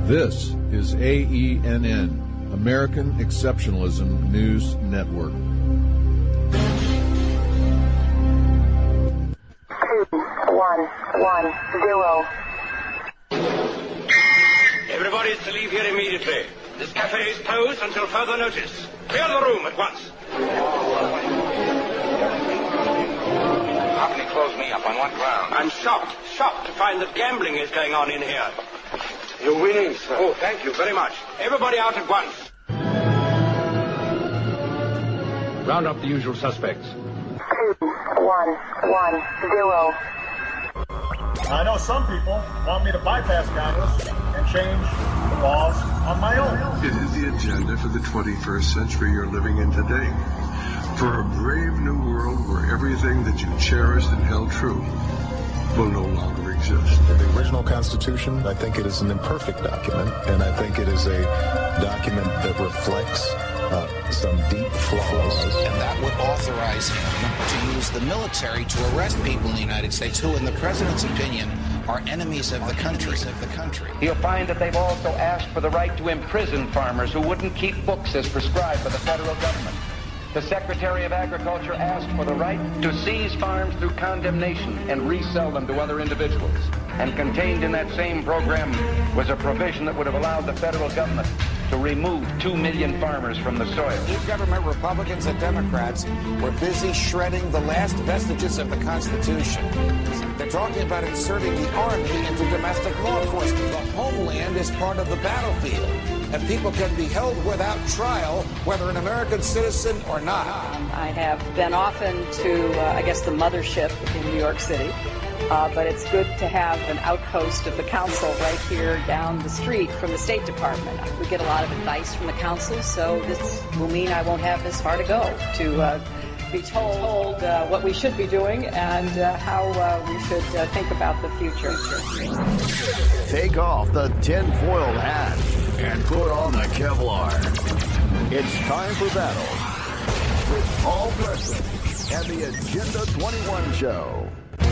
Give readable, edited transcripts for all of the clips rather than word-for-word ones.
This is AENN, American Exceptionalism News Network. 2110. Everybody is to leave here immediately. This cafe is closed until further notice. Clear the room at once. How can he close me up? On what ground? I'm shocked to find that gambling is going on in here. You're winning, sir. Oh, thank you very much. Everybody out at once. Round up the usual suspects. 2110. I know some people want me to bypass Congress and change the laws on my own. It is the agenda for the 21st century you're living in today. For a brave new world where everything that you cherished and held true will no longer exist. The original Constitution, I think it is an imperfect document, and I think it is a document that reflects some deep flaws. And that would authorize him to use the military to arrest people in the United States who, in the president's opinion, are enemies of the country. You'll find that they've also asked for the right to imprison farmers who wouldn't keep books as prescribed by the federal government. The Secretary of Agriculture asked for the right to seize farms through condemnation and resell them to other individuals. And contained in that same program was a provision that would have allowed the federal government to remove 2 million farmers from the soil. Government Republicans and Democrats were busy shredding the last vestiges of the Constitution. They're talking about inserting the Army into domestic law enforcement. The homeland is part of the battlefield, and people can be held without trial, whether an American citizen or not. I have been often to, the mothership in New York City. But it's good to have an outpost of the council right here down the street from the State Department. We get a lot of advice from the council, so this will mean I won't have this far to go to be told what we should be doing and how we should think about the future. Take off the tinfoil hat and put on the Kevlar. It's time for battle with Paul Preston and the Agenda 21 Show.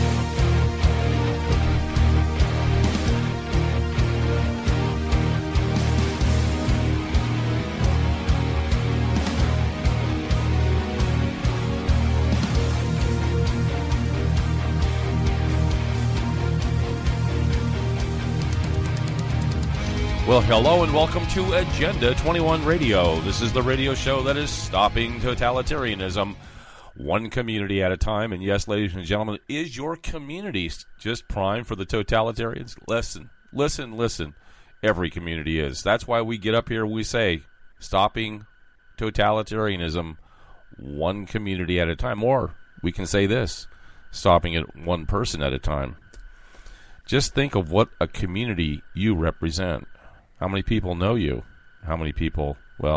Well, hello and welcome to Agenda 21 Radio. This is the radio show that is stopping totalitarianism one community at a time. And yes, ladies and gentlemen, is your community just primed for the totalitarians? Listen. Every community is. That's why we get up here and we say stopping totalitarianism one community at a time. Or we can say this, stopping it one person at a time. Just think of what a community you represent. How many people know you? How many people,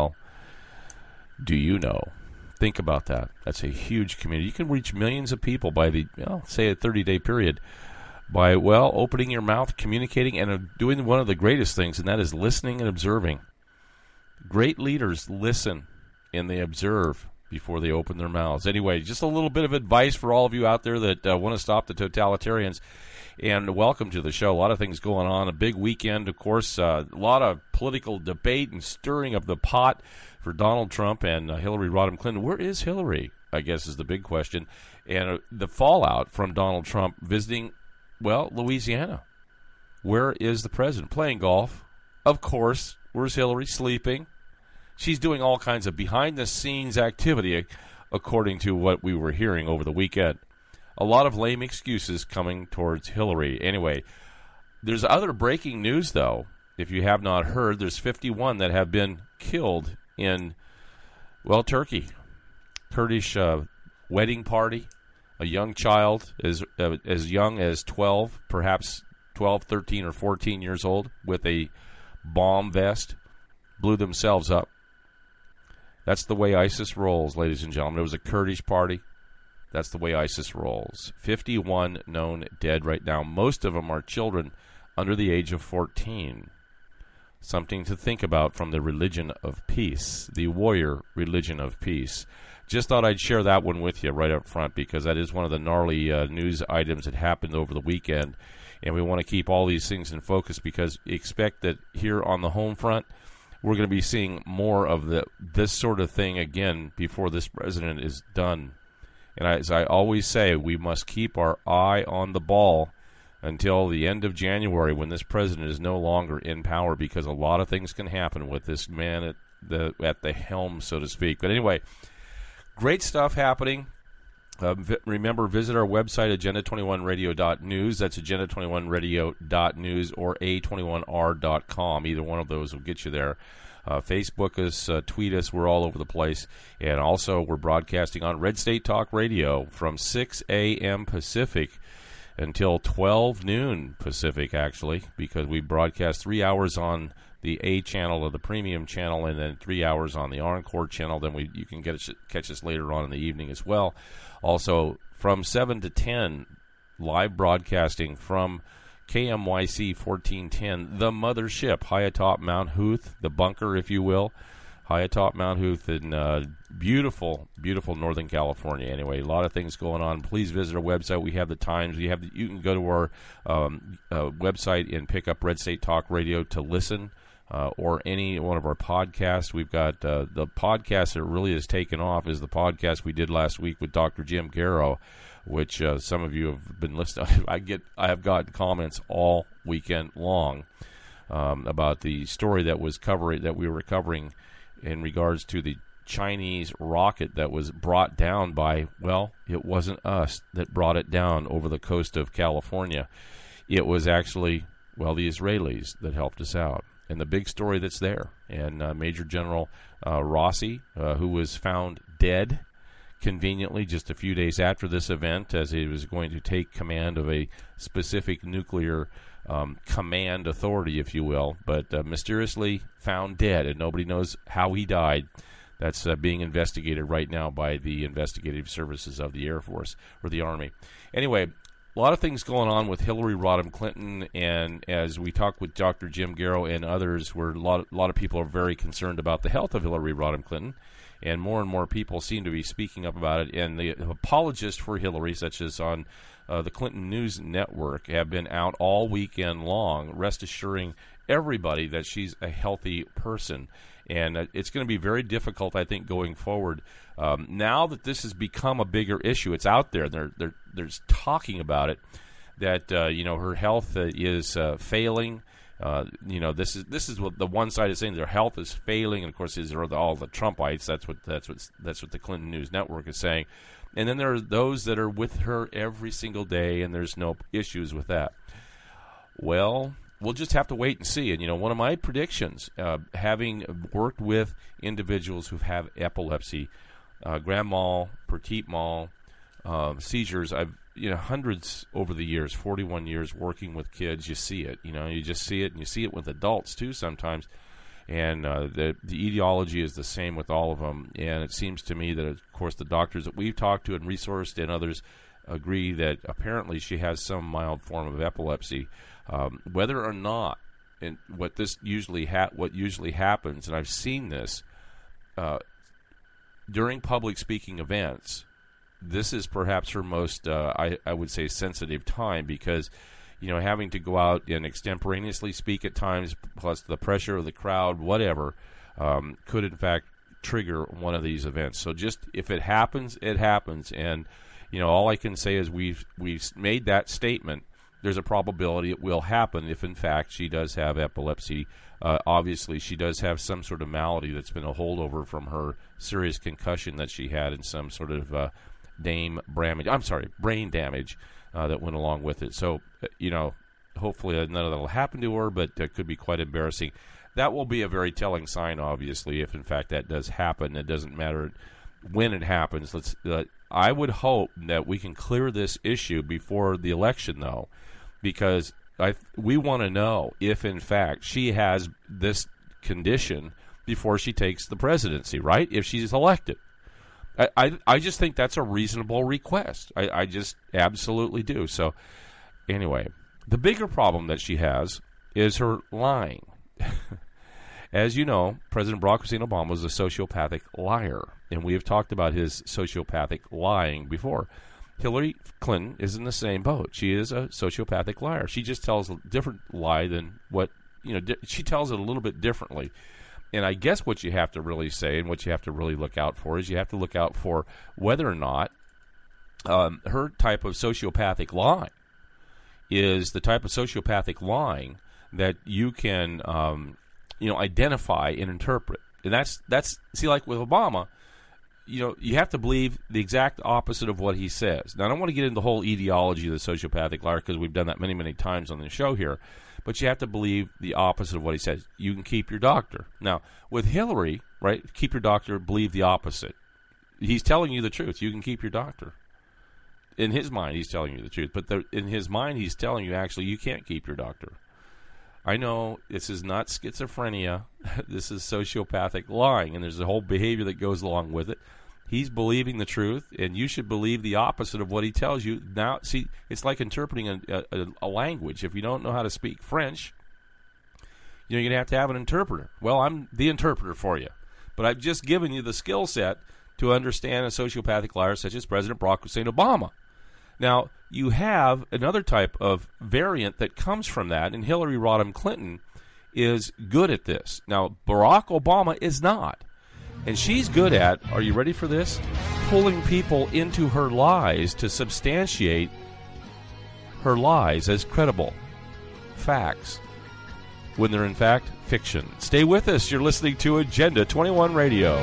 do you know? Think about that. That's a huge community. You can reach millions of people by say a 30-day period by, opening your mouth, communicating, and doing one of the greatest things, and that is listening and observing. Great leaders listen and they observe before they open their mouths. Anyway, just a little bit of advice for all of you out there that want to stop the totalitarians. And welcome to the show. A lot of things going on. A big weekend, of course. A lot of political debate and stirring of the pot for Donald Trump and Hillary Rodham Clinton. Where is Hillary, I guess, is the big question. And the fallout from Donald Trump visiting, Louisiana. Where is the president? Playing golf. Of course. Where's Hillary? Sleeping. She's doing all kinds of behind-the-scenes activity, according to what we were hearing over the weekend. A lot of lame excuses coming towards Hillary. Anyway, there's other breaking news, though. If you have not heard, there's 51 that have been killed in, Turkey. Kurdish wedding party. A young child as young as 12, perhaps 12, 13, or 14 years old, with a bomb vest, blew themselves up. That's the way ISIS rolls, ladies and gentlemen. It was a Kurdish party. That's the way ISIS rolls. 51 known dead right now. Most of them are children under the age of 14. Something to think about from the religion of peace, the warrior religion of peace. Just thought I'd share that one with you right up front because that is one of the gnarly news items that happened over the weekend. And we want to keep all these things in focus because expect that here on the home front, we're going to be seeing more of this sort of thing again before this president is done. And as I always say, we must keep our eye on the ball until the end of January when this president is no longer in power, because a lot of things can happen with this man at the helm, so to speak. But anyway, great stuff happening. Remember, visit our website, agenda21radio.news. That's agenda21radio.news or a21r.com. Either one of those will get you there. Facebook us, tweet us. We're all over the place. And also, we're broadcasting on Red State Talk Radio from 6 a.m. Pacific until 12 noon Pacific, actually, because we broadcast 3 hours on the A channel or the premium channel, and then 3 hours on the Encore channel. Then you can catch us later on in the evening as well. Also, from 7 to 10, live broadcasting from KMYC 1410, the mothership, high atop Mount Huth, the bunker, if you will, high atop Mount Huth in beautiful, beautiful Northern California. Anyway, a lot of things going on. Please visit our website. We have the times. You can go to our website and pick up Red State Talk Radio to listen. Or any one of our podcasts. We've got the podcast that really has taken off is the podcast we did last week with Dr. Jim Garrow, which some of you have been listening. I have gotten comments all weekend long about the story that we were covering in regards to the Chinese rocket that was brought down by, well, it wasn't us that brought it down over the coast of California. It was actually, well, the Israelis that helped us out. And the big story that's there. And Major General Rossi, who was found dead conveniently just a few days after this event, as he was going to take command of a specific nuclear command authority, if you will, but mysteriously found dead, and nobody knows how he died. That's being investigated right now by the investigative services of the Air Force or the Army. Anyway, a lot of things going on with Hillary Rodham Clinton, and as we talk with Dr. Jim Garrow and others, where a lot of people are very concerned about the health of Hillary Rodham Clinton, and more people seem to be speaking up about it. And the apologists for Hillary, such as on the Clinton News Network, have been out all weekend long, rest assuring everybody that she's a healthy person. And it's going to be very difficult, I think, going forward. Now that this has become a bigger issue, it's out there. They're talking about it, that her health is failing. This is what the one side is saying. Their health is failing, and of course, these are all the Trumpites. That's what the Clinton News Network is saying. And then there are those that are with her every single day, and there's no issues with that. Well, we'll just have to wait and see. And, one of my predictions, having worked with individuals who have epilepsy, grand mal, petit mal, seizures, I've, hundreds over the years, 41 years working with kids, you see it. You just see it, and you see it with adults, too, sometimes. And the etiology is the same with all of them. And it seems to me that, of course, the doctors that we've talked to and resourced and others agree that apparently she has some mild form of epilepsy. Whether or not, and what usually happens, and I've seen this during public speaking events, this is perhaps her most, I would say, sensitive time, because, having to go out and extemporaneously speak at times, plus the pressure of the crowd, whatever, could in fact trigger one of these events. So just, if it happens, it happens. And, all I can say is we've made that statement. There's a probability it will happen if, in fact, she does have epilepsy. Obviously, she does have some sort of malady that's been a holdover from her serious concussion that she had and some sort of brain damage that went along with it. So, hopefully none of that will happen to her, but it could be quite embarrassing. That will be a very telling sign, obviously, if, in fact, that does happen. It doesn't matter when it happens. I would hope that we can clear this issue before the election, though, because we want to know if, in fact, she has this condition before she takes the presidency, right? If she's elected. I just think that's a reasonable request. I just absolutely do. So, anyway, the bigger problem that she has is her lying. As you know, President Barack Hussein Obama was a sociopathic liar, and we have talked about his sociopathic lying before. Hillary Clinton is in the same boat. She is a sociopathic liar. She just tells a different lie than what, she tells it a little bit differently. And I guess what you have to really say and what you have to really look out for is you have to look out for whether or not her type of sociopathic lying is the type of sociopathic lying that you can, identify and interpret. And that's see, like with Obama, you have to believe the exact opposite of what he says. Now, I don't want to get into the whole etiology of the sociopathic liar because we've done that many, many times on the show here. But you have to believe the opposite of what he says. You can keep your doctor. Now, with Hillary, right, keep your doctor, believe the opposite. He's telling you the truth. You can keep your doctor. In his mind, he's telling you the truth. But in his mind, he's telling you, actually, you can't keep your doctor. I know this is not schizophrenia. This is sociopathic lying, and there's a whole behavior that goes along with it. He's believing the truth, and you should believe the opposite of what he tells you. Now, see, it's like interpreting a language. If you don't know how to speak French, you're going to have an interpreter. Well, I'm the interpreter for you. But I've just given you the skill set to understand a sociopathic liar such as President Barack Hussein Obama. Now, you have another type of variant that comes from that, and Hillary Rodham Clinton is good at this. Now, Barack Obama is not. And she's good at, are you ready for this? Pulling people into her lies to substantiate her lies as credible facts when they're in fact fiction. Stay with us. You're listening to Agenda 21 Radio.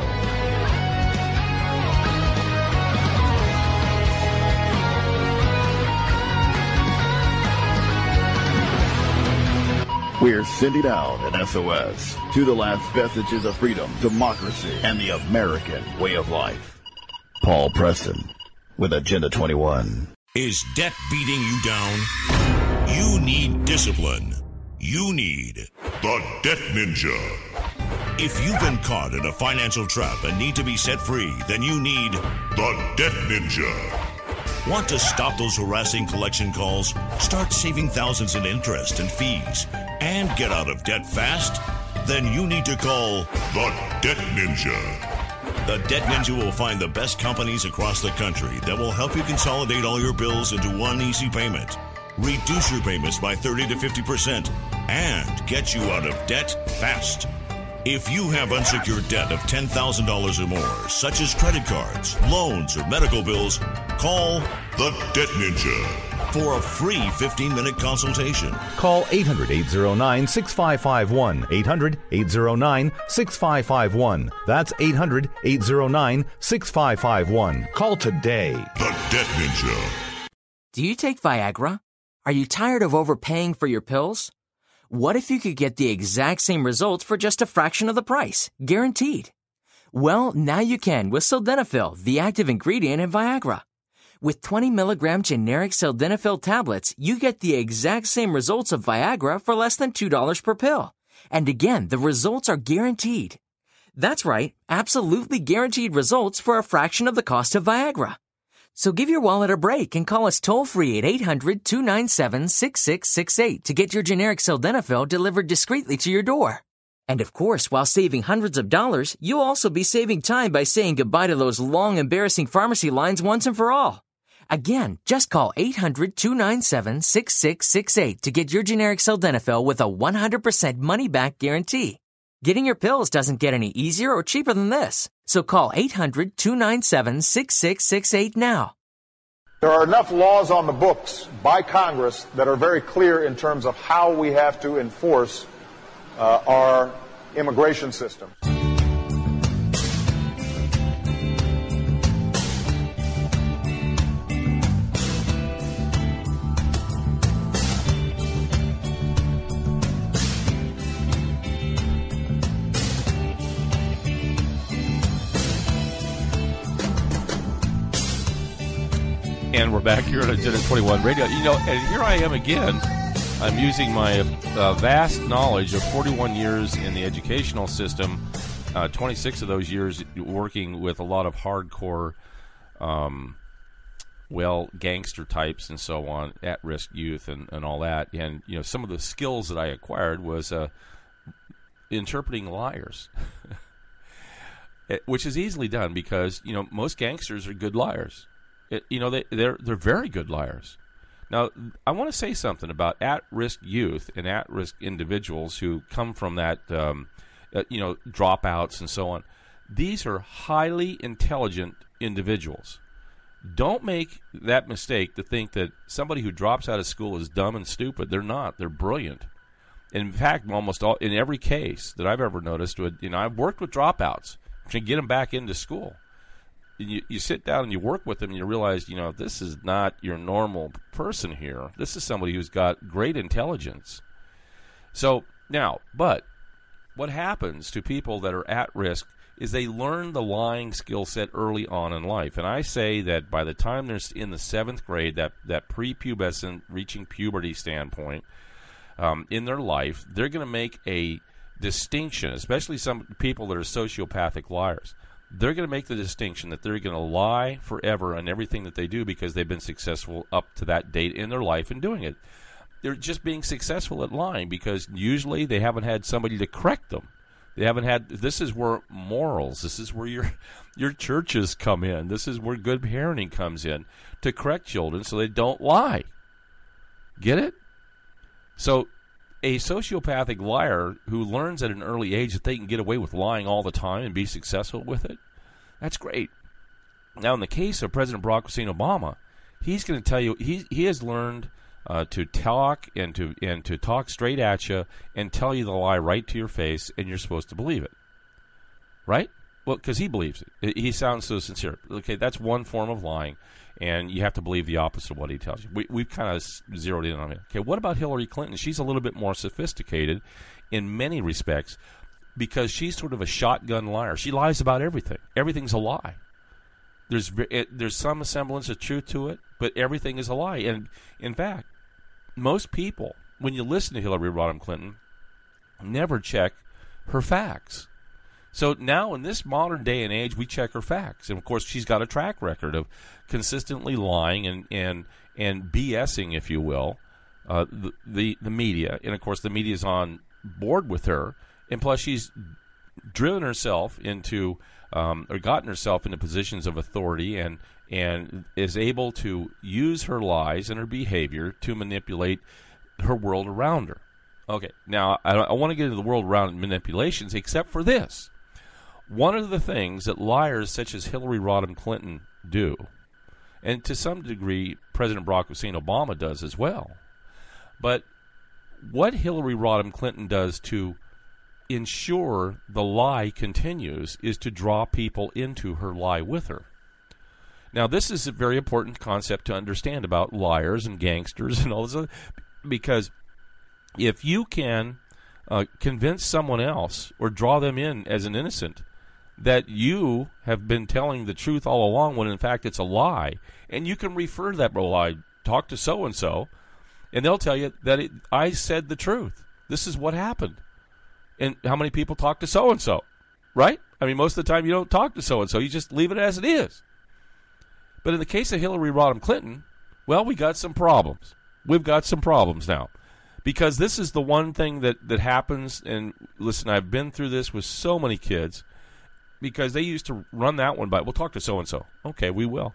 We're sending out an SOS to the last vestiges of freedom, democracy, and the American way of life. Paul Preston with Agenda 21. Is debt beating you down? You need discipline. You need the Debt Ninja. If you've been caught in a financial trap and need to be set free, then you need the Debt Ninja. Want to stop those harassing collection calls, start saving thousands in interest and fees, and get out of debt fast? Then you need to call the Debt Ninja. The Debt Ninja will find the best companies across the country that will help you consolidate all your bills into one easy payment, reduce your payments by 30 to 50%, and get you out of debt fast. If you have unsecured debt of $10,000 or more, such as credit cards, loans, or medical bills, call the Debt Ninja for a free 15-minute consultation. Call 800-809-6551. 800-809-6551. That's 800-809-6551. Call today. The Debt Ninja. Do you take Viagra? Are you tired of overpaying for your pills? What if you could get the exact same results for just a fraction of the price? Guaranteed. Well, now you can with Sildenafil, the active ingredient in Viagra. With 20 milligram generic Sildenafil tablets, you get the exact same results of Viagra for less than $2 per pill. And again, the results are guaranteed. That's right, absolutely guaranteed results for a fraction of the cost of Viagra. So give your wallet a break and call us toll-free at 800-297-6668 to get your generic Sildenafil delivered discreetly to your door. And of course, while saving hundreds of dollars, you'll also be saving time by saying goodbye to those long, embarrassing pharmacy lines once and for all. Again, just call 800-297-6668 to get your generic Sildenafil with a 100% money-back guarantee. Getting your pills doesn't get any easier or cheaper than this. So call 800-297-6668 now. There are enough laws on the books by Congress that are very clear in terms of how we have to enforce our immigration system. And we're back here at Agenda 21 Radio. And here I am again. I'm using my vast knowledge of 41 years in the educational system, 26 of those years working with a lot of hardcore, gangster types and so on, at-risk youth and all that. And, some of the skills that I acquired was interpreting liars, which is easily done because, most gangsters are good liars. They're very good liars. Now, I want to say something about at-risk youth and at-risk individuals who come from that, dropouts and so on. These are highly intelligent individuals. Don't make that mistake to think that somebody who drops out of school is dumb and stupid. They're not. They're brilliant. In fact, in every case that I've ever noticed, I've worked with dropouts to get them back into school. You sit down and you work with them and you realize, this is not your normal person here. This is somebody who's got great intelligence. So now, but what happens to people that are at risk is they learn the lying skill set early on in life. And I say that by the time they're in the 7th grade, that prepubescent, reaching puberty standpoint in their life, they're going to make a distinction, especially some people that are sociopathic liars. They're going to make the distinction that they're going to lie forever on everything that they do because they've been successful up to that date in their life in doing it. They're just being successful at lying because usually they haven't had somebody to correct them. They haven't had. This is where morals. This is where your churches come in. This is where good parenting comes in to correct children so they don't lie. Get it? So a sociopathic liar who learns at an early age that they can get away with lying all the time and be successful with it, that's great. Now, in the case of President Barack Hussein Obama, he's going to tell you he has learned to talk and to talk straight at you and tell you the lie right to your face, and you're supposed to believe it, right? Well, because he believes it. He sounds so sincere. Okay, that's one form of lying, and you have to believe the opposite of what he tells you. We've kind of zeroed in on it. Okay, what about Hillary Clinton? She's a little bit more sophisticated in many respects because she's sort of a shotgun liar. She lies about everything. Everything's a lie. There's some semblance of truth to it, but everything is a lie. And, in fact, most people, when you listen to Hillary Rodham Clinton, never check her facts. So now in this modern day and age, we check her facts. And, of course, she's got a track record of consistently lying and BSing, if you will, the media. And, of course, the media is on board with her. And plus, she's driven herself into or gotten herself into positions of authority and is able to use her lies and her behavior to manipulate her world around her. Okay, now I want to get into the world around manipulations, except for this. One of the things that liars such as Hillary Rodham Clinton do, and to some degree President Barack Hussein Obama does as well, but what Hillary Rodham Clinton does to ensure the lie continues is to draw people into her lie with her. Now, this is a very important concept to understand about liars and gangsters and all this other, because if you can convince someone else or draw them in as an innocent that you have been telling the truth all along when in fact it's a lie, and you can refer to that lie, talk to so-and-so, and they'll tell you that I said the truth. This is what happened. And how many people talk to so-and-so, right? I mean, most of the time you don't talk to so-and-so. You just leave it as it is. But in the case of Hillary Rodham Clinton, well, we got some problems. We've got some problems now. Because this is the one thing that happens, and listen, I've been through this with so many kids, because they used to run that one by, we'll talk to so-and-so. Okay, we will.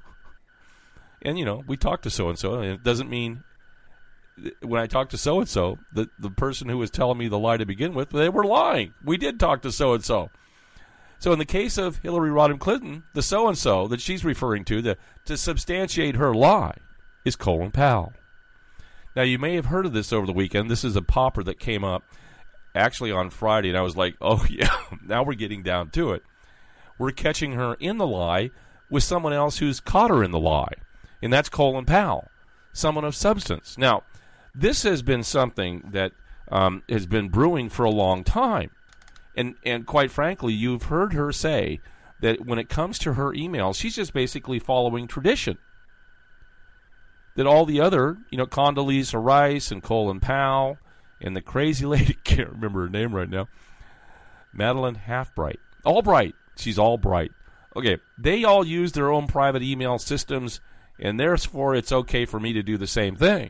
And, we talk to so-and-so, and it doesn't mean when I talked to so-and-so, the person who was telling me the lie to begin with, they were lying. We did talk to so-and-so. So in the case of Hillary Rodham Clinton, the so-and-so that she's referring to substantiate her lie is Colin Powell. Now, you may have heard of this over the weekend. This is a popper that came up actually on Friday, and I was like, oh, yeah, now we're getting down to it. We're catching her in the lie with someone else who's caught her in the lie, and that's Colin Powell, someone of substance. Now, this has been something that has been brewing for a long time. And quite frankly, you've heard her say that when it comes to her emails, she's just basically following tradition. That all the other, Condoleezza Rice and Colin Powell and the crazy lady, can't remember her name right now, Madeleine Halfbright. Albright. She's Albright. Okay, they all use their own private email systems, and therefore it's okay for me to do the same thing.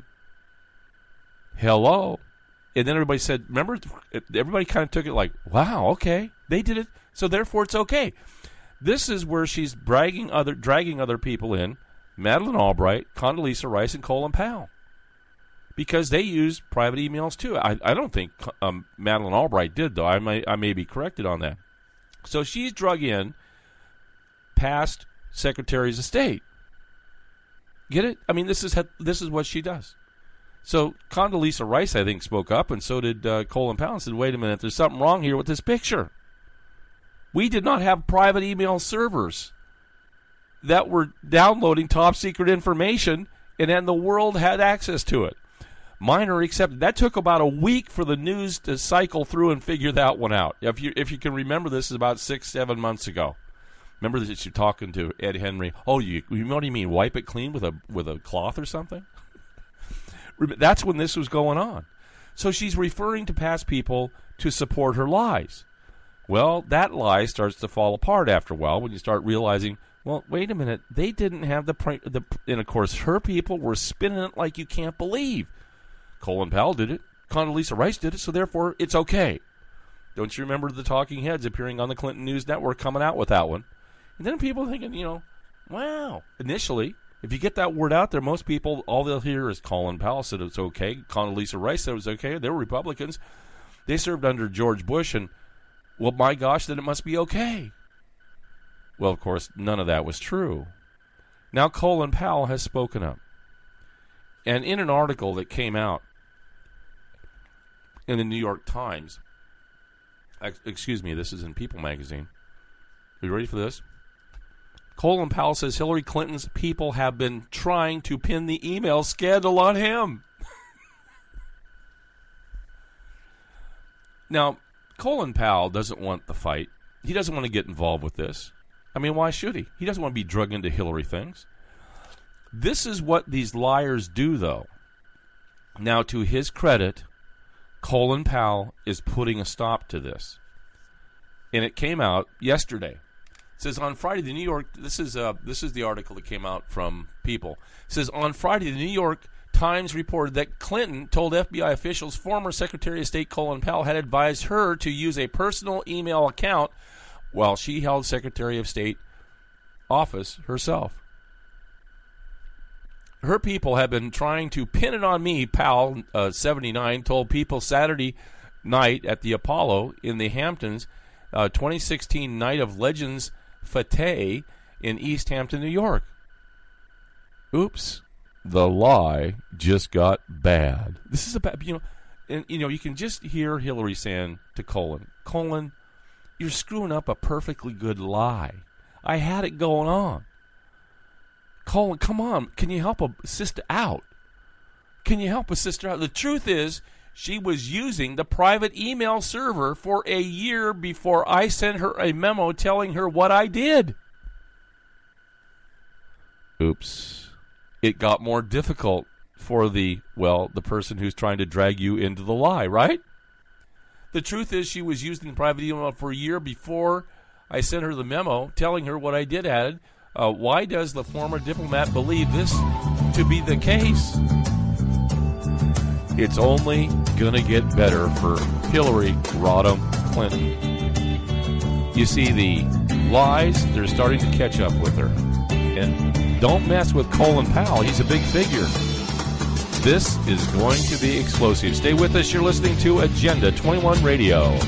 Hello. And then everybody said, remember, everybody kind of took it like, wow, okay, they did it, so therefore it's okay. This is where she's dragging other people in Madeleine Albright, Condoleezza Rice, and Colin Powell. Because they used private emails too. I don't think Madeleine Albright did, though. I may be corrected on that. So she's drug in past secretaries of state. Get it? I mean, this is what she does. So Condoleezza Rice, I think, spoke up, and so did Colin Powell, and said, wait a minute, there's something wrong here with this picture. We did not have private email servers that were downloading top-secret information, and then the world had access to it. Minor accepted. That took about a week for the news to cycle through and figure that one out. If you can remember, this is about 6-7 months ago. Remember that you're talking to Ed Henry. Oh, you know what do you mean? Wipe it clean with a cloth or something? That's when this was going on. So she's referring to past people to support her lies. Well, that lie starts to fall apart after a while when you start realizing, well, wait a minute, they didn't have and of course her people were spinning it like you can't believe. Colin Powell did it. Condoleezza Rice did it, so therefore it's okay. Don't you remember the talking heads appearing on the Clinton News Network coming out with that one? And then people thinking, wow. Initially, if you get that word out there, most people, all they'll hear is Colin Powell said it's okay. Condoleezza Rice said it was okay. They were Republicans. They served under George Bush, and, well, my gosh, then it must be okay. Well, of course, none of that was true. Now Colin Powell has spoken up. And in an article that came out in the New York Times, excuse me, this is in People magazine. Are you ready for this? Colin Powell says Hillary Clinton's people have been trying to pin the email scandal on him. Now, Colin Powell doesn't want the fight. He doesn't want to get involved with this. I mean, why should he? He doesn't want to be drug into Hillary things. This is what these liars do, though. Now, to his credit, Colin Powell is putting a stop to this. And it came out yesterday. It says on Friday, the New York, this is the article that came out from People. It says on Friday, the New York Times reported that Clinton told FBI officials former Secretary of State Colin Powell had advised her to use a personal email account while she held Secretary of State office herself. Her people have been trying to pin it on me, Powell, 79, told People Saturday night at the Apollo in the Hamptons, 2016 Night of Legends Fete in East Hampton, New York. Oops. The lie just got bad. This is a bad, and you can just hear Hillary saying to Colin, you're screwing up a perfectly good lie. I had it going on. Colin, come on. Can you help a sister out? The truth is, she was using the private email server for a year before I sent her a memo telling her what I did. Oops. It got more difficult for the person who's trying to drag you into the lie, right? The truth is she was using the private email for a year before I sent her the memo telling her what I did added. Why does the former diplomat believe this to be the case? It's only going to get better for Hillary Rodham Clinton. You see, the lies, they're starting to catch up with her. And don't mess with Colin Powell. He's a big figure. This is going to be explosive. Stay with us. You're listening to Agenda 21 Radio.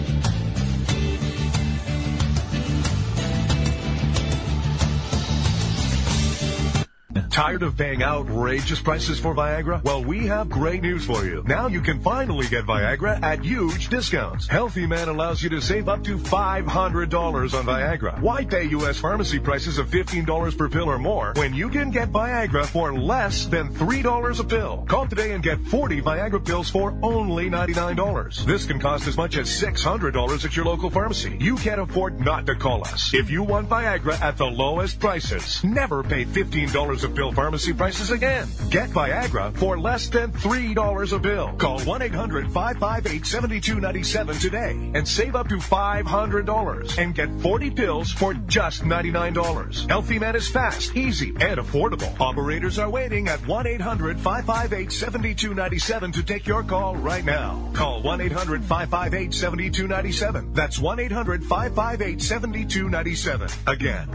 Tired of paying outrageous prices for Viagra? Well, we have great news for you. Now you can finally get Viagra at huge discounts. Healthy Man allows you to save up to $500 on Viagra. Why pay U.S. pharmacy prices of $15 per pill or more when you can get Viagra for less than $3 a pill? Call today and get 40 Viagra pills for only $99. This can cost as much as $600 at your local pharmacy. You can't afford not to call us. If you want Viagra at the lowest prices, never pay $15 a pill kill pharmacy prices again. Get Viagra for less than $3 a pill. Call 1-800-558-7297 today and save up to $500 and get 40 pills for just $99. Healthy Man is fast, easy, and affordable. Operators are waiting at 1-800-558-7297 to take your call right now. Call 1-800-558-7297. That's 1-800-558-7297. Again,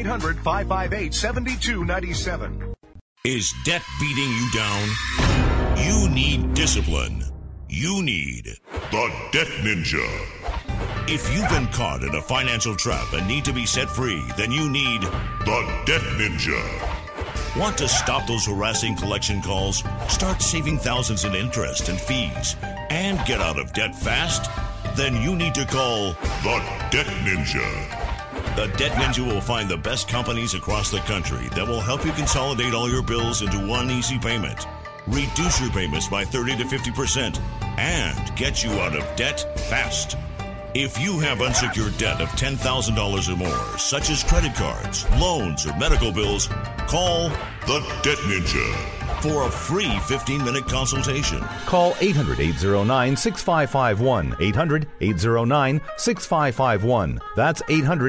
1-800-558-7297. Is debt beating you down? You need discipline. You need the Debt Ninja. If you've been caught in a financial trap and need to be set free, then you need the Debt Ninja. Want to stop those harassing collection calls, start saving thousands in interest and fees, and get out of debt fast? Then you need to call the Debt Ninja. The Debt Ninja will find the best companies across the country that will help you consolidate all your bills into one easy payment, reduce your payments by 30 to 50%, and get you out of debt fast. If you have unsecured debt of $10,000 or more, such as credit cards, loans, or medical bills, call the Debt Ninja for a free 15-minute consultation. Call 800-809-6551. 800-809-6551. That's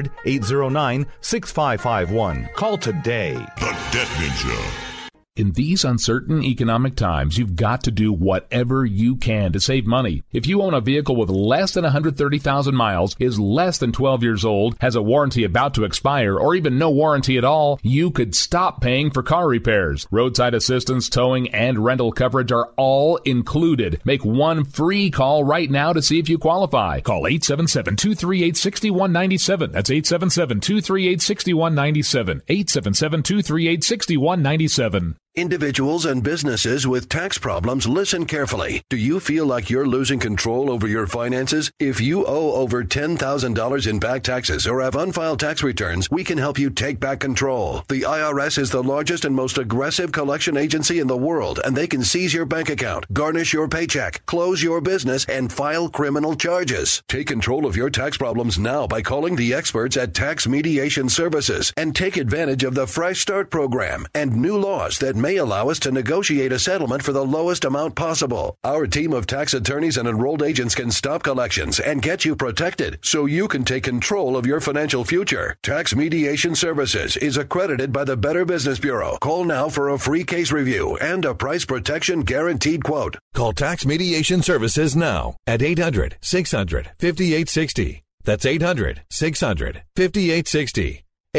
800-809-6551. Call today. The Debt Ninja. In these uncertain economic times, you've got to do whatever you can to save money. If you own a vehicle with less than 130,000 miles, is less than 12 years old, has a warranty about to expire, or even no warranty at all, you could stop paying for car repairs. Roadside assistance, towing, and rental coverage are all included. Make one free call right now to see if you qualify. Call 877-238-6197. That's 877-238-6197. 877-238-6197. Individuals and businesses with tax problems, listen carefully. Do you feel like you're losing control over your finances? If you owe over $10,000 in back taxes or have unfiled tax returns, we can help you take back control. The IRS is the largest and most aggressive collection agency in the world, and they can seize your bank account, garnish your paycheck, close your business, and file criminal charges. Take control of your tax problems now by calling the experts at Tax Mediation Services and take advantage of the Fresh Start program and new laws that may allow us to negotiate a settlement for the lowest amount possible. Our team of tax attorneys and enrolled agents can stop collections and get you protected so you can take control of your financial future. Tax Mediation Services is accredited by the Better Business Bureau. Call now for a free case review and a price protection guaranteed quote. Call Tax Mediation Services now at 800-600-5860. That's 800-600-5860.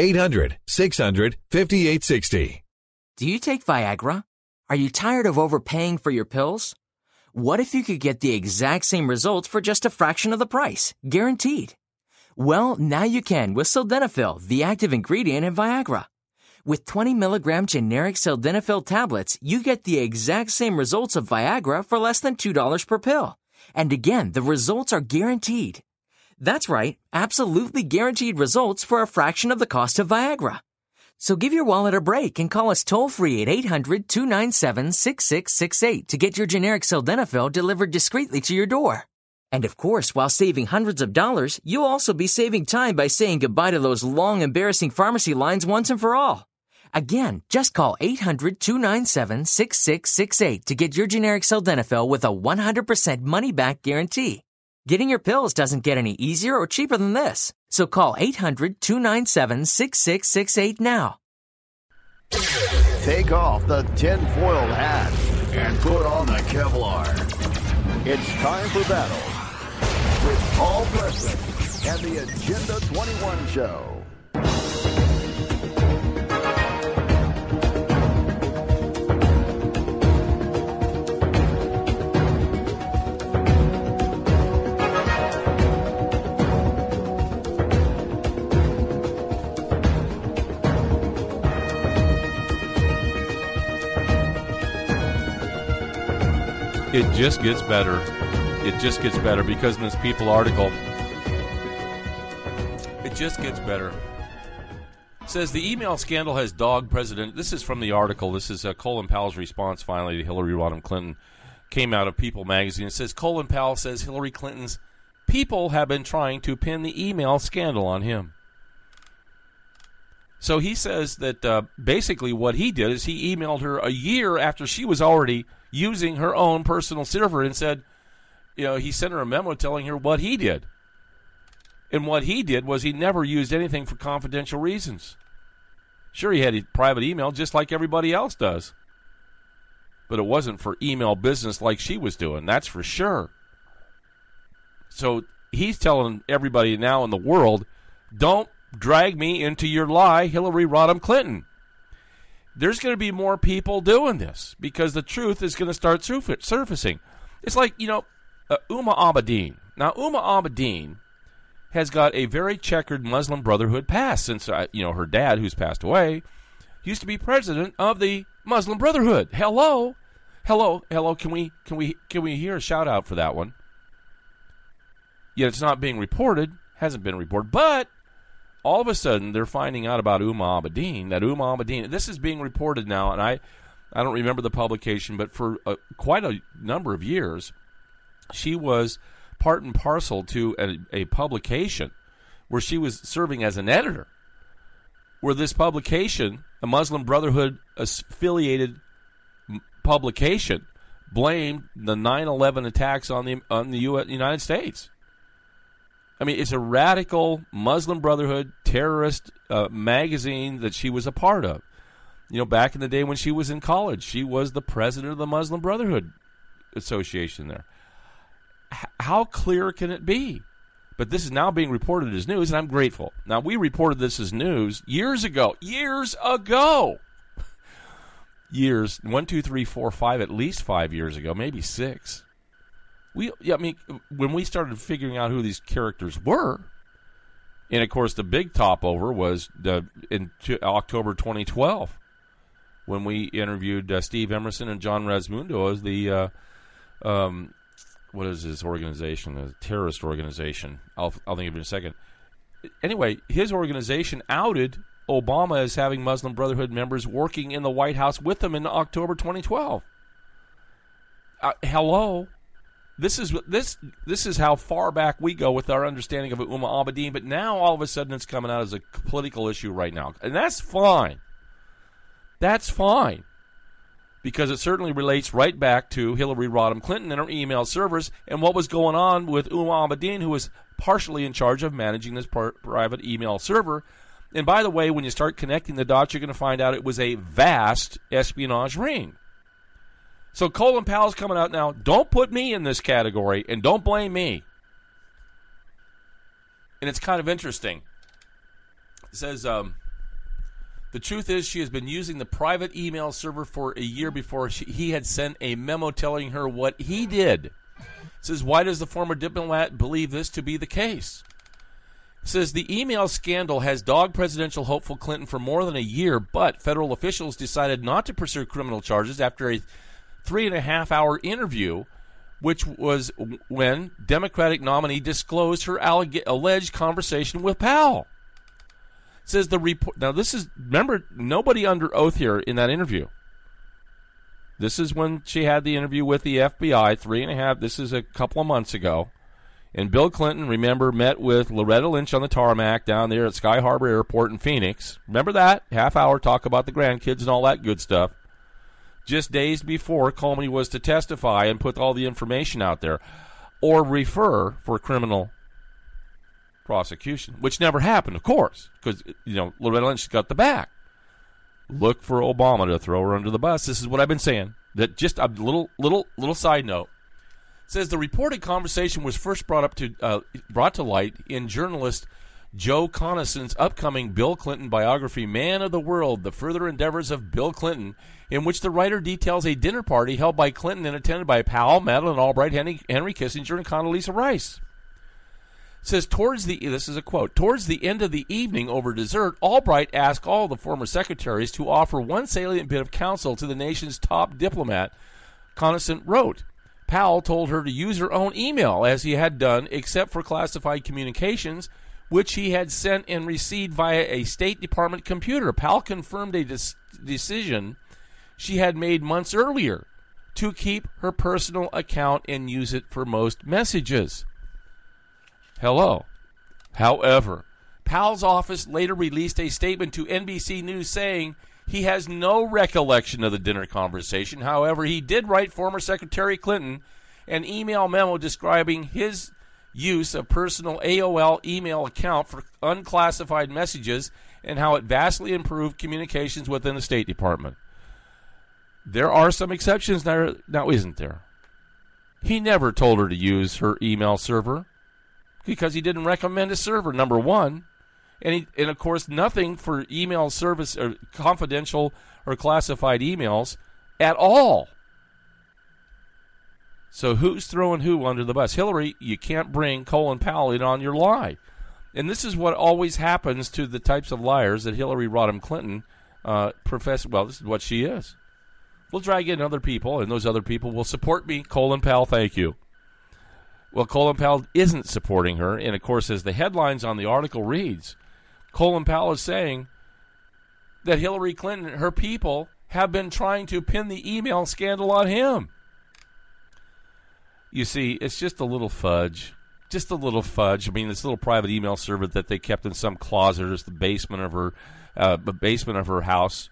800-600-5860. Do you take Viagra? Are you tired of overpaying for your pills? What if you could get the exact same results for just a fraction of the price, guaranteed? Well, now you can with Sildenafil, the active ingredient in Viagra. With 20 milligram generic Sildenafil tablets, you get the exact same results of Viagra for less than $2 per pill. And again, the results are guaranteed. That's right, absolutely guaranteed results for a fraction of the cost of Viagra. So give your wallet a break and call us toll-free at 800-297-6668 to get your generic Sildenafil delivered discreetly to your door. And of course, while saving hundreds of dollars, you'll also be saving time by saying goodbye to those long, embarrassing pharmacy lines once and for all. Again, just call 800-297-6668 to get your generic Sildenafil with a 100% money-back guarantee. Getting your pills doesn't get any easier or cheaper than this. So call 800-297-6668 now. Take off the tinfoil hat and put on the Kevlar. It's time for battle with Paul Preston and the Agenda 21 Show. It just gets better. It just gets better because in this People article, it just gets better. It says the email scandal has dogged President. This is from the article. This is Colin Powell's response finally to Hillary Rodham Clinton. Came out of People magazine. It says Colin Powell says Hillary Clinton's people have been trying to pin the email scandal on him. So he says that basically what he did is he emailed her a year after she was already using her own personal server and said, he sent her a memo telling her what he did. And what he did was he never used anything for confidential reasons. Sure, he had a private email just like everybody else does. But it wasn't for email business like she was doing, that's for sure. So he's telling everybody now in the world, don't drag me into your lie, Hillary Rodham Clinton. There's going to be more people doing this because the truth is going to start surfacing. It's like, Uma Abedin. Now, Uma Abedin has got a very checkered Muslim Brotherhood past since, her dad, who's passed away, used to be president of the Muslim Brotherhood. Hello. Can we hear a shout out for that one? Yet it's not being reported, hasn't been reported, but all of a sudden they're finding out about Uma Abedin, this is being reported now, and I don't remember the publication, but for quite a number of years, she was part and parcel to a publication where she was serving as an editor, where this publication, a Muslim Brotherhood affiliated publication, blamed the 9/11 attacks on the United States. I mean, it's a radical Muslim Brotherhood terrorist magazine that she was a part of. Back in the day when she was in college, she was the president of the Muslim Brotherhood Association there. How clear can it be? But this is now being reported as news, and I'm grateful. Now, we reported this as news years ago. 1, 2, 3, 4, 5, at least 5 years ago, maybe 6. When we started figuring out who these characters were, and of course the big top over was in October 2012 when we interviewed Steve Emerson and John Razmundo as the what is his organization? A terrorist organization. I'll think of it in a second. Anyway, his organization outed Obama as having Muslim Brotherhood members working in the White House with him in October 2012. Hello. This is how far back we go with our understanding of Uma Abedin, but now all of a sudden it's coming out as a political issue right now. And that's fine. That's fine. Because it certainly relates right back to Hillary Rodham Clinton and her email servers and what was going on with Uma Abedin, who was partially in charge of managing this private email server. And by the way, when you start connecting the dots, you're going to find out it was a vast espionage ring. So Colin Powell's coming out now. Don't put me in this category and don't blame me. And it's kind of interesting. It says, the truth is she has been using the private email server for a year before he had sent a memo telling her what he did. It says, why does the former diplomat believe this to be the case? It says, the email scandal has dogged presidential hopeful Clinton for more than a year, but federal officials decided not to pursue criminal charges after a 3.5-hour interview, which was when Democratic nominee disclosed her alleged conversation with Powell. It says the report. Now, this is, remember, nobody under oath here in that interview. This is when she had the interview with the FBI, this is a couple of months ago. And Bill Clinton, remember, met with Loretta Lynch on the tarmac down there at Sky Harbor Airport in Phoenix. Remember that? Half hour, talk about the grandkids and all that good stuff. Just days before Comey was to testify and put all the information out there, or refer for criminal prosecution, which never happened, of course, because Loretta Lynch got the back. Look for Obama to throw her under the bus. This is what I've been saying. That just a little side note. It says the reported conversation was first brought to light in journalist Joe Conasson's upcoming Bill Clinton biography, Man of the World, The Further Endeavors of Bill Clinton, in which the writer details a dinner party held by Clinton and attended by Powell, Madeleine Albright, Henry Kissinger, and Condoleezza Rice. It says, this is a quote, towards the end of the evening over dessert, Albright asked all the former secretaries to offer one salient bit of counsel to the nation's top diplomat, Conasson wrote. Powell told her to use her own email, as he had done, except for classified communications, which he had sent and received via a State Department computer. Powell confirmed a decision she had made months earlier to keep her personal account and use it for most messages. Hello. However, Powell's office later released a statement to NBC News saying he has no recollection of the dinner conversation. However, he did write former Secretary Clinton an email memo describing his use of personal AOL email account for unclassified messages and how it vastly improved communications within the State Department. There are some exceptions now, isn't there? He never told her to use her email server because he didn't recommend a server, number one. And of course, nothing for email service or confidential or classified emails at all. So who's throwing who under the bus? Hillary, you can't bring Colin Powell in on your lie. And this is what always happens to the types of liars that Hillary Rodham Clinton professes. Well, this is what she is. We'll drag in other people, and those other people will support me. Colin Powell, thank you. Well, Colin Powell isn't supporting her. And, of course, as the headlines on the article reads, Colin Powell is saying that Hillary Clinton and her people have been trying to pin the email scandal on him. You see, it's just a little fudge. Just a little fudge. I mean, this little private email server that they kept in some closet or the basement of her house.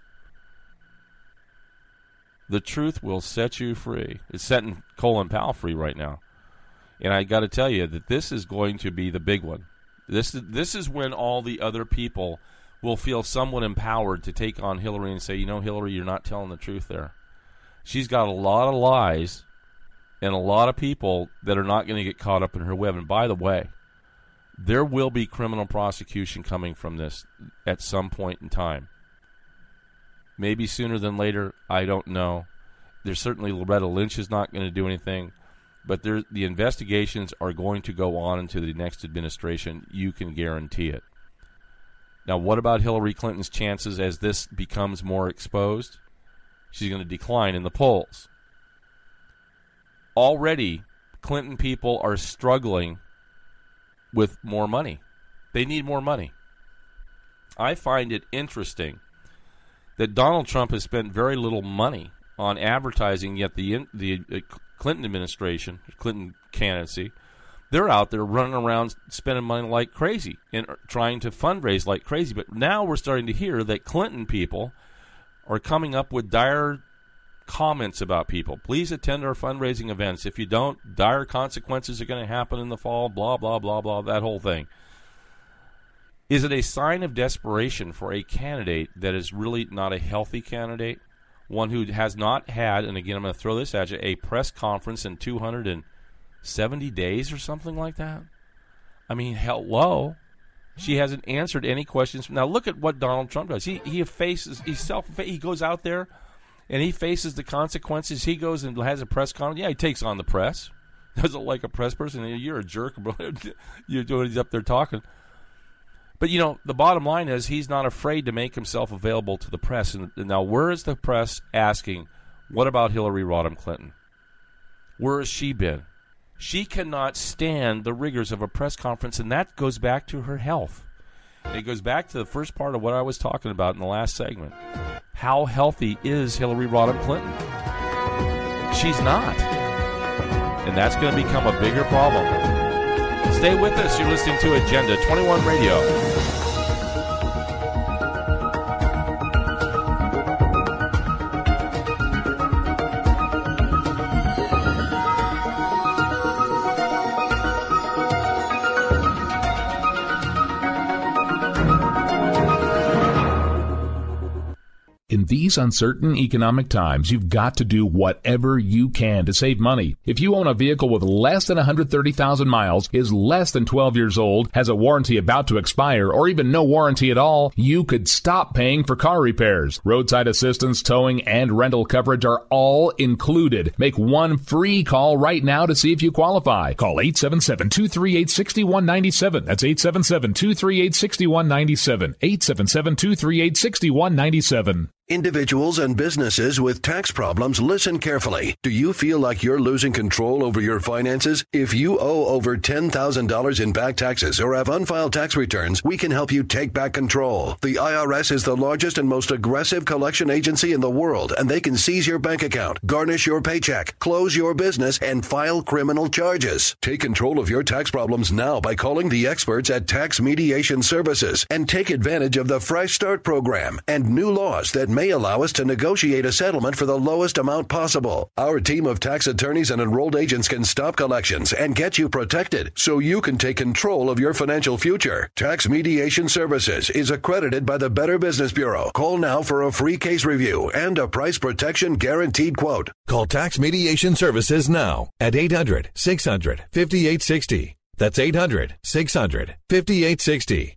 The truth will set you free. It's setting Colin Powell free right now. And I got to tell you that this is going to be the big one. This is when all the other people will feel somewhat empowered to take on Hillary and say, you know, Hillary, you're not telling the truth there. She's got a lot of lies and a lot of people that are not going to get caught up in her web. And by the way, there will be criminal prosecution coming from this at some point in time. Maybe sooner than later, I don't know. There's certainly Loretta Lynch is not going to do anything. But the investigations are going to go on into the next administration. You can guarantee it. Now, what about Hillary Clinton's chances as this becomes more exposed? She's going to decline in the polls. Already, Clinton people are struggling with more money. They need more money. I find it interesting that Donald Trump has spent very little money on advertising, yet the Clinton administration, Clinton candidacy, they're out there running around spending money like crazy and trying to fundraise like crazy. But now we're starting to hear that Clinton people are coming up with dire comments about people. Please attend our fundraising events. If you don't, dire consequences are going to happen in the fall, blah, blah, blah, blah, that whole thing. Is it a sign of desperation for a candidate that is really not a healthy candidate? One who has not had, and again, I'm going to throw this at you, a press conference in 270 days or something like that? I mean, hello. She hasn't answered any questions. Now, look at what Donald Trump does. He goes out there, and he faces the consequences. He goes and has a press conference. Yeah, he takes on the press. Doesn't like a press person. You're a jerk. You're doing. He's up there talking. But, you know, the bottom line is he's not afraid to make himself available to the press. And now, where is the press asking, what about Hillary Rodham Clinton? Where has she been? She cannot stand the rigors of a press conference, and that goes back to her health. It goes back to the first part of what I was talking about in the last segment. How healthy is Hillary Rodham Clinton? She's not. And that's going to become a bigger problem. Stay with us. You're listening to Agenda 21 Radio. In these uncertain economic times, you've got to do whatever you can to save money. If you own a vehicle with less than 130,000 miles, is less than 12 years old, has a warranty about to expire, or even no warranty at all, you could stop paying for car repairs. Roadside assistance, towing, and rental coverage are all included. Make one free call right now to see if you qualify. Call 877-238-6197. That's 877-238-6197. 877-238-6197. Individuals and businesses with tax problems, listen carefully. Do you feel like you're losing control over your finances? If you owe over $10,000 in back taxes or have unfiled tax returns, we can help you take back control. The IRS is the largest and most aggressive collection agency in the world, and they can seize your bank account, garnish your paycheck, close your business, and file criminal charges. Take control of your tax problems now by calling the experts at Tax Mediation Services and take advantage of the Fresh Start program and new laws that may allow us to negotiate a settlement for the lowest amount possible. Our team of tax attorneys and enrolled agents can stop collections and get you protected so you can take control of your financial future. Tax Mediation Services is accredited by the Better Business Bureau. Call now for a free case review and a price protection guaranteed quote. Call Tax Mediation Services now at 800-600-5860. That's 800-600-5860.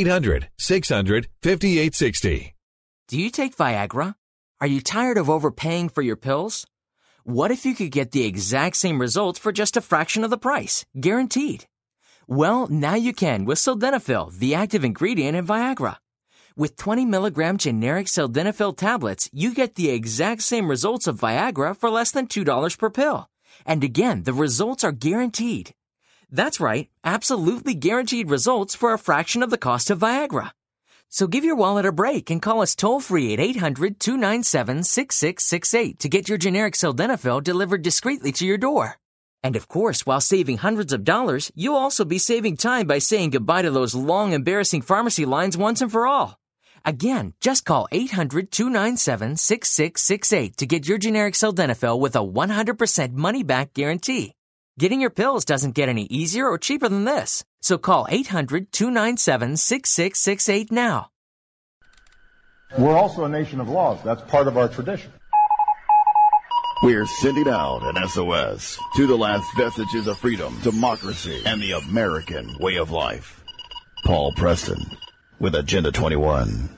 800-600-5860. Do you take Viagra? Are you tired of overpaying for your pills? What if you could get the exact same results for just a fraction of the price, guaranteed? Well, now you can with Sildenafil, the active ingredient in Viagra. With 20 milligram generic Sildenafil tablets, you get the exact same results of Viagra for less than $2 per pill. And again, the results are guaranteed. That's right, absolutely guaranteed results for a fraction of the cost of Viagra. So give your wallet a break and call us toll-free at 800-297-6668 to get your generic Sildenafil delivered discreetly to your door. And of course, while saving hundreds of dollars, you'll also be saving time by saying goodbye to those long, embarrassing pharmacy lines once and for all. Again, just call 800-297-6668 to get your generic Sildenafil with a 100% money-back guarantee. Getting your pills doesn't get any easier or cheaper than this. So call 800-297-6668 now. We're also a nation of laws. That's part of our tradition. We're sending out an SOS to the last vestiges of freedom, democracy, and the American way of life. Paul Preston with Agenda 21.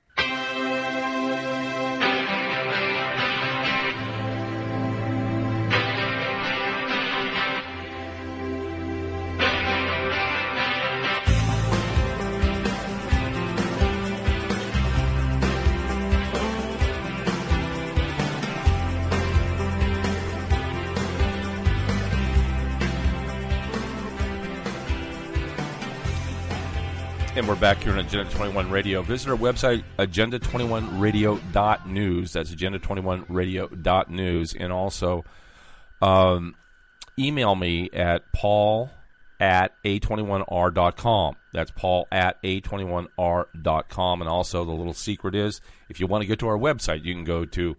And we're back here on Agenda 21 Radio. Visit our website, agenda21radio.news. That's agenda21radio.news. And also email me at paul@a21r.com. That's paul@a21r.com. And also the little secret is, if you want to get to our website, you can go to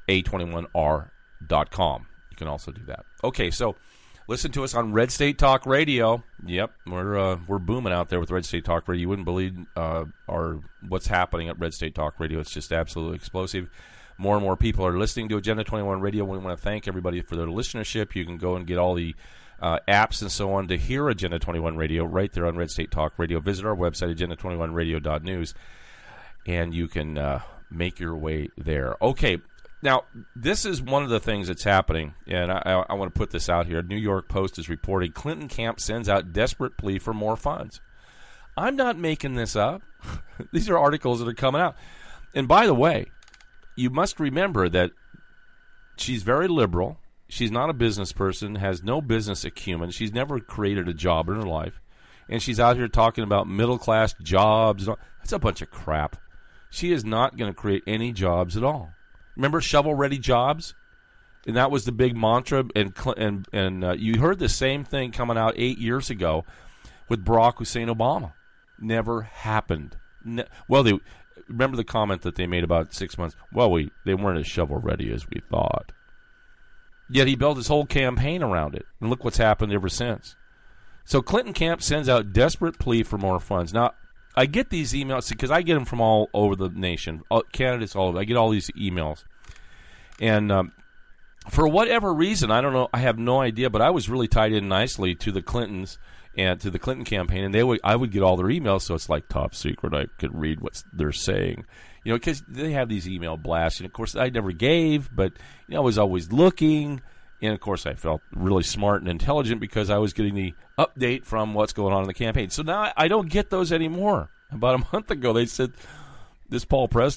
a21r.com. You can also do that. Okay, so listen to us on Red State Talk Radio. Yep, we're booming out there with Red State Talk Radio. You wouldn't believe what's happening at Red State Talk Radio. It's just absolutely explosive. More and more people are listening to Agenda 21 Radio. We want to thank everybody for their listenership. You can go and get all the apps and so on to hear Agenda 21 Radio right there on Red State Talk Radio. Visit our website, agenda21radio.news, and you can make your way there. Okay. Now, this is one of the things that's happening, and I want to put this out here. New York Post is reporting Clinton camp sends out desperate plea for more funds. I'm not making this up. These are articles that are coming out. And by the way, you must remember that she's very liberal. She's not a business person, has no business acumen. She's never created a job in her life. And she's out here talking about middle-class jobs. That's a bunch of crap. She is not going to create any jobs at all. Remember shovel-ready jobs? And that was the big mantra. And you heard the same thing coming out 8 years ago with Barack Hussein Obama. Never happened. Remember the comment that they made about 6 months? Well, they weren't as shovel-ready as we thought. Yet he built his whole campaign around it. And look what's happened ever since. So Clinton camp sends out desperate plea for more funds. Now, I get these emails because I get them from all over the nation, candidates all over. I get all these emails. And for whatever reason, I don't know, I have no idea, but I was really tied in nicely to the Clintons and to the Clinton campaign, and I would get all their emails, so it's like top secret. I could read what they're saying. You know, because they have these email blasts, and of course I never gave, but I was always looking, and of course I felt really smart and intelligent because I was getting the update from what's going on in the campaign. So now I don't get those anymore. About a month ago, they said this Paul Preston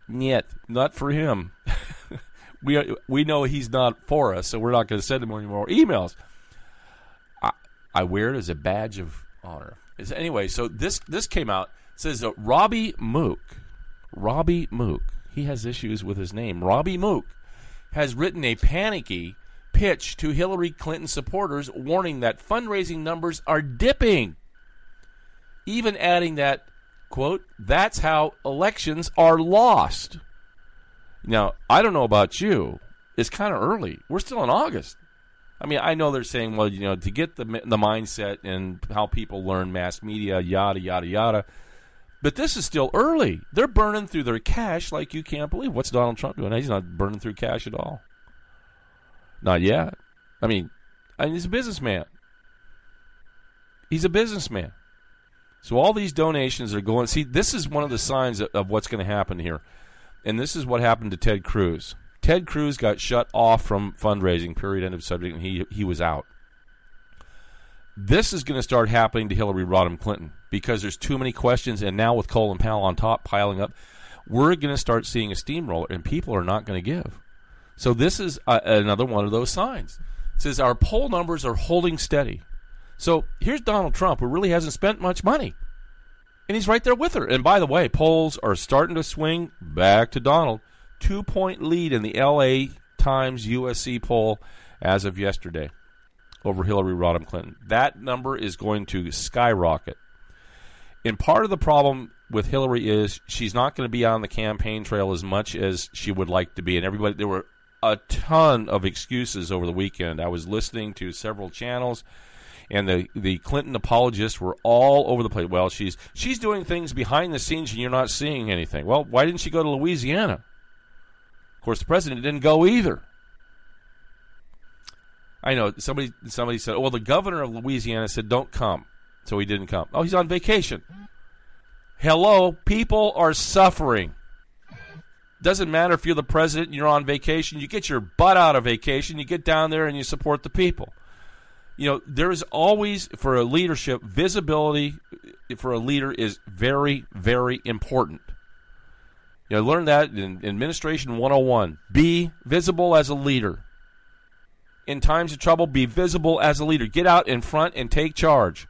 Yet, not for him. We know he's not for us, so we're not going to send him any more emails. I wear it as a badge of honor. Anyway, so this came out. It says Robbie Mook, he has issues with his name. Robbie Mook has written a panicky pitch to Hillary Clinton supporters warning that fundraising numbers are dipping. Even adding that, quote, that's how elections are lost. Now, I don't know about you. It's kind of early. We're still in August. I mean, I know they're saying, well, to get the mindset and how people learn mass media, yada, yada, yada. But this is still early. They're burning through their cash like you can't believe. What's Donald Trump doing? He's not burning through cash at all. Not yet. I mean, he's a businessman. So all these donations are going. See, this is one of the signs of what's going to happen here. And this is what happened to Ted Cruz. Ted Cruz got shut off from fundraising, period, end of subject, and he was out. This is going to start happening to Hillary Rodham Clinton because there's too many questions, and now with Colin Powell on top piling up, we're going to start seeing a steamroller, and people are not going to give. So this is another one of those signs. It says our poll numbers are holding steady. So here's Donald Trump, who really hasn't spent much money. And he's right there with her. And by the way, polls are starting to swing back to Donald. 2-point lead in the LA Times USC poll as of yesterday over Hillary Rodham Clinton. That number is going to skyrocket. And part of the problem with Hillary is she's not going to be on the campaign trail as much as she would like to be. And there were a ton of excuses over the weekend. I was listening to several channels, and the Clinton apologists were all over the place. Well, she's doing things behind the scenes and you're not seeing anything. Well, why didn't she go to Louisiana? Of course, the president didn't go either. I know somebody said, well, the governor of Louisiana said don't come, so he didn't come. Oh, he's on vacation. Hello, people are suffering. Doesn't matter if you're the president and you're on vacation. You get your butt out of vacation. You get down there and you support the people. There is always, for a leadership, visibility for a leader is very, very important. Learn that in Administration 101. Be visible as a leader. In times of trouble, be visible as a leader. Get out in front and take charge.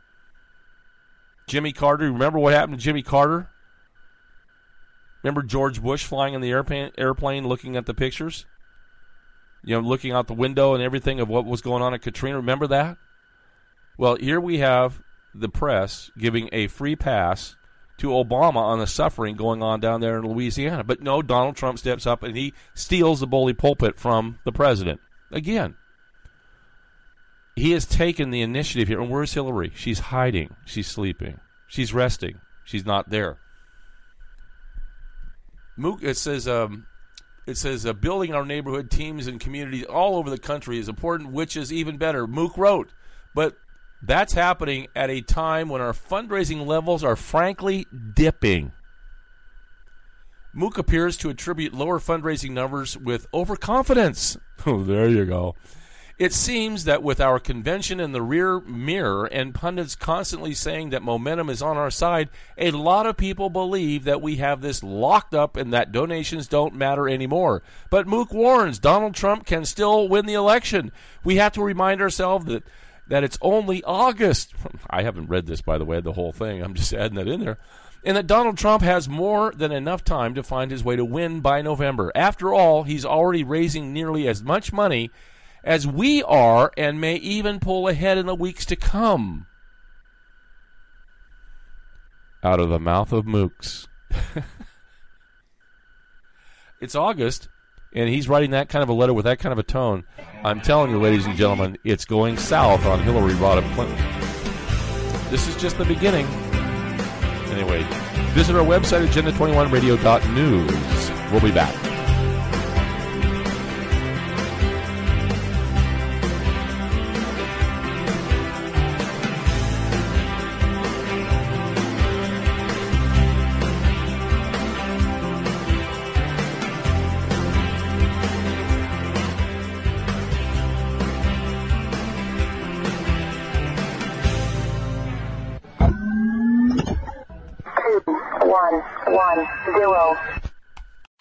Jimmy Carter, remember what happened to Jimmy Carter? Remember George Bush flying in the airplane looking at the pictures? Looking out the window and everything of what was going on at Katrina. Remember that? Well, here we have the press giving a free pass to Obama on the suffering going on down there in Louisiana. But no, Donald Trump steps up and he steals the bully pulpit from the president. Again, he has taken the initiative here. And where's Hillary? She's hiding. She's sleeping. She's resting. She's not there. It says building our neighborhood teams and communities all over the country is important, which is even better. Mook wrote. But that's happening at a time when our fundraising levels are frankly dipping. Mook appears to attribute lower fundraising numbers with overconfidence. Oh, there you go. It seems that with our convention in the rear mirror and pundits constantly saying that momentum is on our side, a lot of people believe that we have this locked up and that donations don't matter anymore. But Mook warns Donald Trump can still win the election. We have to remind ourselves that it's only August. I haven't read this, by the way, the whole thing. I'm just adding that in there. And that Donald Trump has more than enough time to find his way to win by November. After all, he's already raising nearly as much money as we are and may even pull ahead in the weeks to come. Out of the mouth of Mooks. It's August, and he's writing that kind of a letter with that kind of a tone. I'm telling you, ladies and gentlemen, it's going south on Hillary Rodham Clinton. This is just the beginning. Anyway, visit our website, agenda21radio.news. We'll be back.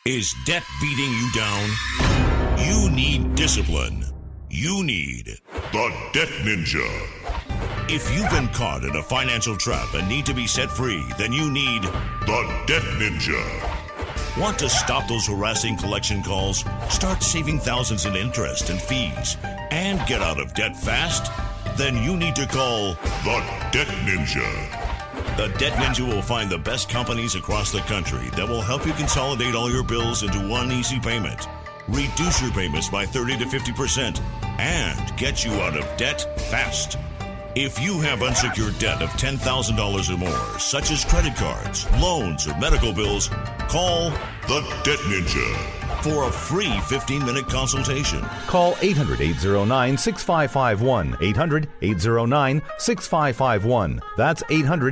Is debt beating you down? You need discipline. You need the Debt Ninja. If you've been caught in a financial trap and need to be set free, then you need the Debt Ninja. Want to stop those harassing collection calls, start saving thousands in interest and fees, and get out of debt fast? Then you need to call the Debt Ninja. The Debt Ninja will find the best companies across the country that will help you consolidate all your bills into one easy payment, reduce your payments by 30 to 50%, and get you out of debt fast. If you have unsecured debt of $10,000 or more, such as credit cards, loans, or medical bills, call the Debt Ninja for a free 15-minute consultation. Call 800-809-6551. 800-809-6551. That's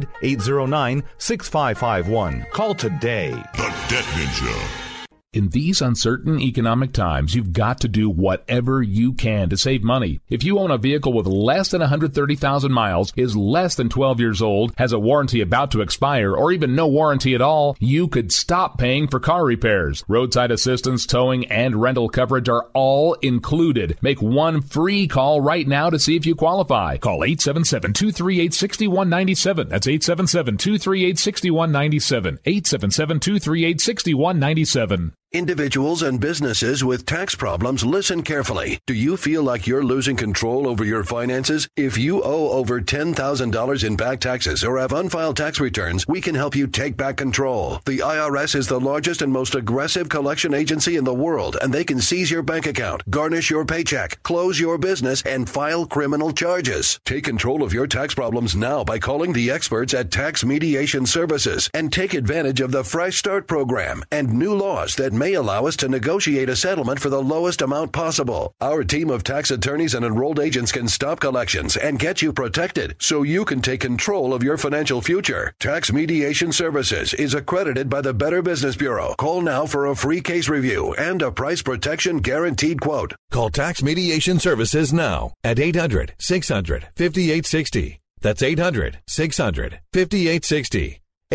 800-809-6551. Call today. The Debt Ninja. In these uncertain economic times, you've got to do whatever you can to save money. If you own a vehicle with less than 130,000 miles, is less than 12 years old, has a warranty about to expire, or even no warranty at all, you could stop paying for car repairs. Roadside assistance, towing, and rental coverage are all included. Make one free call right now to see if you qualify. Call 877-238-6197. That's 877-238-6197. 877-238-6197. Individuals and businesses with tax problems, listen carefully. Do you feel like you're losing control over your finances? If you owe over $10,000 in back taxes or have unfiled tax returns, we can help you take back control. The IRS is the largest and most aggressive collection agency in the world, and they can seize your bank account, garnish your paycheck, close your business, and file criminal charges. Take control of your tax problems now by calling the experts at Tax Mediation Services and take advantage of the Fresh Start program and new laws that may allow us to negotiate a settlement for the lowest amount possible. Our team of tax attorneys and enrolled agents can stop collections and get you protected so you can take control of your financial future. Tax Mediation Services is accredited by the Better Business Bureau. Call now for a free case review and a price protection guaranteed quote. Call Tax Mediation Services now at 800-600-5860. That's 800-600-5860.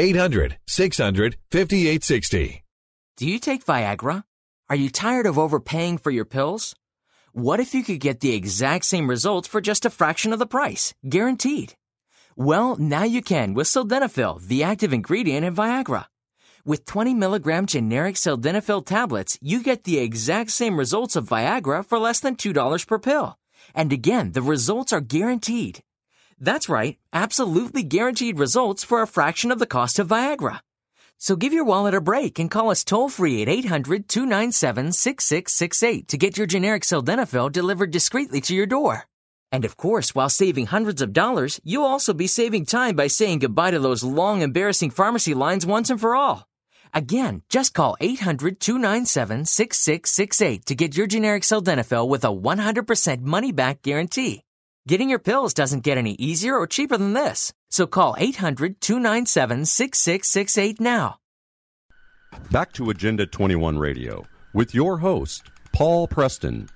800-600-5860. Do you take Viagra? Are you tired of overpaying for your pills? What if you could get the exact same results for just a fraction of the price, guaranteed? Well, now you can with Sildenafil, the active ingredient in Viagra. With 20 milligram generic Sildenafil tablets, you get the exact same results of Viagra for less than $2 per pill. And again, the results are guaranteed. That's right, absolutely guaranteed results for a fraction of the cost of Viagra. So give your wallet a break and call us toll-free at 800-297-6668 to get your generic Sildenafil delivered discreetly to your door. And of course, while saving hundreds of dollars, you'll also be saving time by saying goodbye to those long, embarrassing pharmacy lines once and for all. Again, just call 800-297-6668 to get your generic Sildenafil with a 100% money-back guarantee. Getting your pills doesn't get any easier or cheaper than this. So call 800-297-6668 now. Back to Agenda 21 Radio with your host, Paul Preston.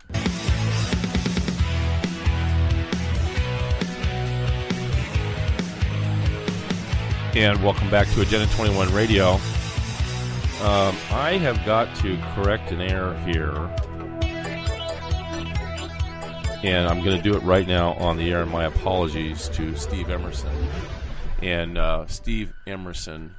And welcome back to Agenda 21 Radio. I have got to correct an error here. And I'm going to do it right now on the air. My apologies to Steve Emerson. And Steve Emerson,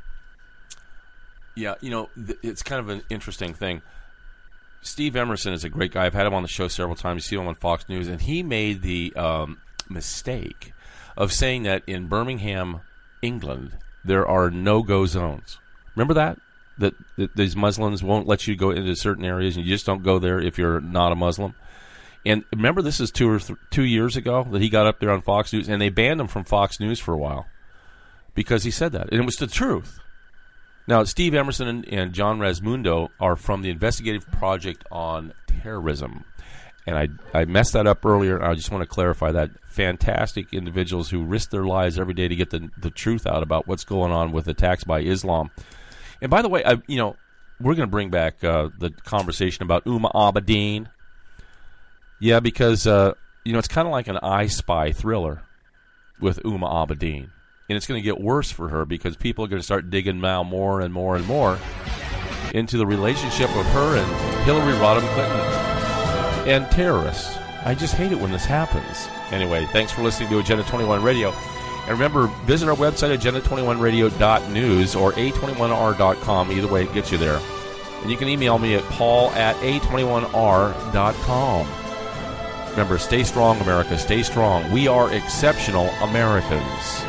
yeah, you know, it's kind of an interesting thing. Steve Emerson is a great guy. I've had him on the show several times. You see him on Fox News. And he made the mistake of saying that in Birmingham, England, there are no-go zones. Remember that? That these Muslims won't let you go into certain areas, and you just don't go there if you're not a Muslim. And remember, this is 2 years ago that he got up there on Fox News, and they banned him from Fox News for a while because he said that. And it was the truth. Now, Steve Emerson and John Rasmundo are from the Investigative Project on Terrorism. And I messed that up earlier. I just want to clarify that. Fantastic individuals who risk their lives every day to get the truth out about what's going on with attacks by Islam. And by the way, we're going to bring back the conversation about Huma Abedin. Yeah, because, it's kind of like an I Spy thriller with Huma Abedin. And it's going to get worse for her because people are going to start digging now more and more and more. into the relationship of her and Hillary Rodham Clinton and terrorists. I just hate it when this happens. Anyway, thanks for listening to Agenda 21 Radio. And remember, visit our website, agenda21radio.news or a21r.com. Either way, it gets you there. And you can email me at paul@a21r.com. Remember, stay strong, America. Stay strong. We are exceptional Americans.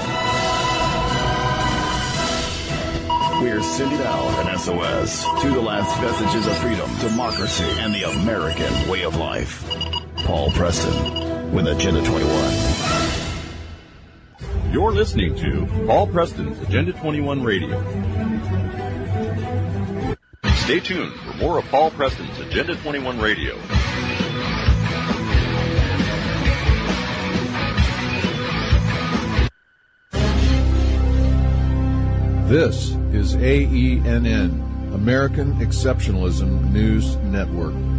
We're sending out an SOS to the last vestiges of freedom, democracy, and the American way of life. Paul Preston with Agenda 21. You're listening to Paul Preston's Agenda 21 Radio. Stay tuned for more of Paul Preston's Agenda 21 Radio. This is AENN, American Exceptionalism News Network.